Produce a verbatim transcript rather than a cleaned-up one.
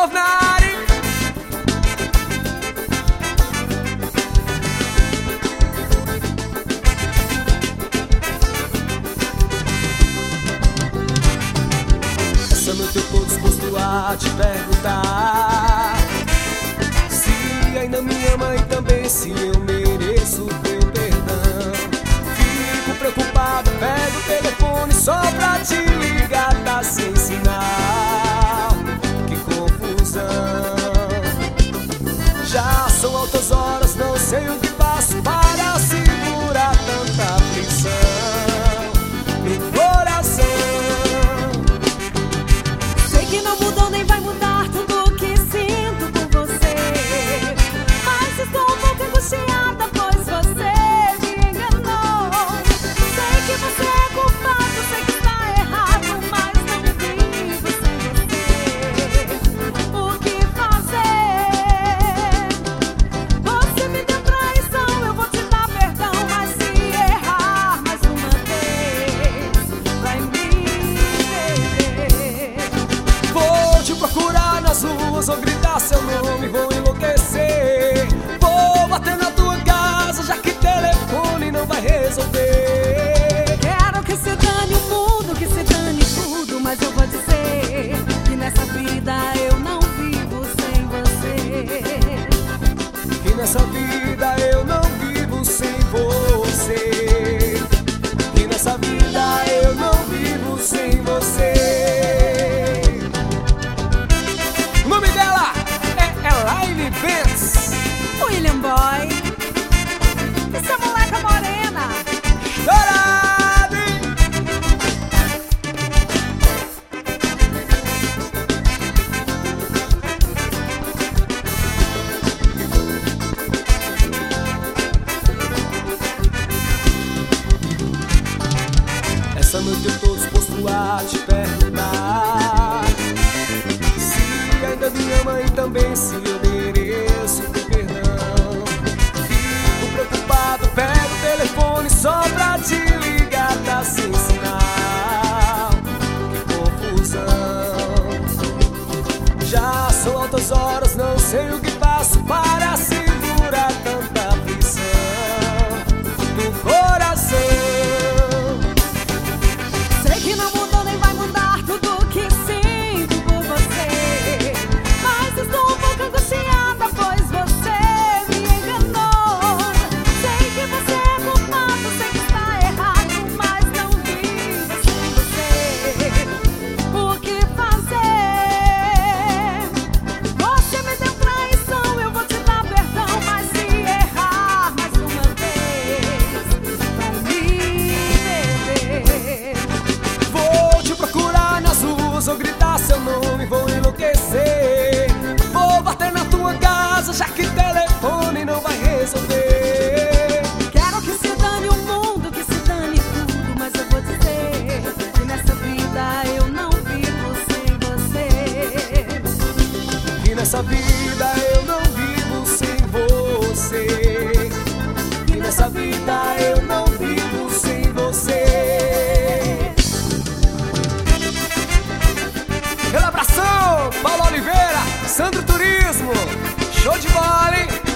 novo na área. Essa noite eu tô disposto a te perguntar se ainda me ama e também se eu mereço teu perdão. Fico preocupado, pego o telefone só pra te ligar, tá sem sinal. Que confusão. Já são altas horas, não sei o que faço para segurar tanta aflição no coração. Sei que não mudou nem vai mudar tudo o que sinto por você, mas estou um pouco angustiada, pois você me enganou. Sei que você é culpado, sei que está errado, mas não vivo sem você. O que fazer? Você me deu traição, eu vou te dar perdão, mas se errar mais uma vez, vai me perder. Vou te procurar nas ruas, vou gritar seu nome, vou enlouquecer. Vou bater na tua casa, já que telefone não vai resolver. Quero que se dane o mundo, que se dane tudo, mas eu vou dizer que nessa vida eu não vivo sem você. Que nessa vida eu não vivo sem você. Que nessa vida eu não vivo sem você. O nome dela é Elaine Benz. William Boy, essa moleca morena. Estourado! Essa noite eu tô disposto a te perguntar se ainda me ama e também se eu mereço teu perdão. Fico preocupado, pego o telefone só pra te ligar, tá sem sinal. Que confusão. Já são altas horas, não sei o que faço para segurar tanta aflição no coração. Sei que não mudou nem vai mudar tudo o que sinto por você, mas estou um pouco angustiada, pois você me enganou. Sei que você é culpado, sei que está errado, mas não vivo sem você. O que fazer? Você me deu traição, eu vou te dar perdão, mas se errar mais uma vez, vai me perder. Vou te procurar nas ruas, vou gritar seu nome, vou enlouquecer. Vou bater na tua casa, já que telefone não vai resolver. Quero que se dane o mundo, que se dane tudo, mas eu vou dizer que nessa vida eu não vivo sem você. Que nessa vida eu não vivo sem você. Que nessa vida eu não vivo sem você. Aquele abração, Paulo Oliveira, Sandro Turismo. Show de bola, hein?